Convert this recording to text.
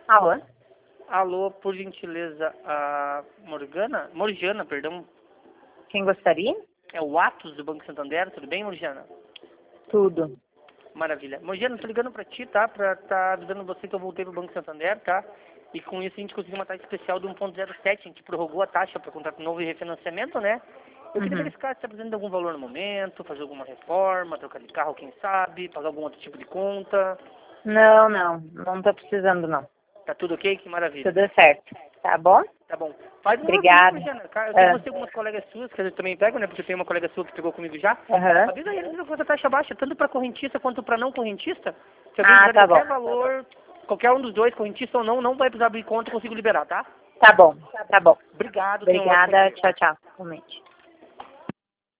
Alô? Alô, por gentileza, a Morjana, perdão. Quem gostaria? É o Atos do Banco Santander, tudo bem, Morjana? Tudo. Maravilha. Morjana, tô ligando pra ti, tá? Pra tá avisando você que eu voltei pro Banco Santander, tá? E com isso a gente conseguiu uma taxa especial de 1,07, a gente prorrogou a taxa para contrato novo e refinanciamento, né? Eu queria verificar se está precisando de algum valor no momento, fazer alguma reforma, trocar de carro, quem sabe, pagar algum outro tipo de conta. Não tô precisando não. Tá tudo ok? Que maravilha. Tudo certo. Tá bom? Tá bom. Faz um Obrigada. Morjana. Eu sei que você tem algumas colegas suas, que eu também pego, né? Porque eu tenho uma colega sua que pegou comigo já. Aham. Avisa eles que a taxa baixa, tanto para correntista quanto para não correntista. Se alguém quiser Tá qualquer bom. valor, qualquer um dos dois, correntista ou não vai precisar abrir conta, eu consigo liberar, tá? Tá bom. Tá bom. Obrigado, tenha um ótimo Obrigada. dia. Tchau, tchau. Realmente.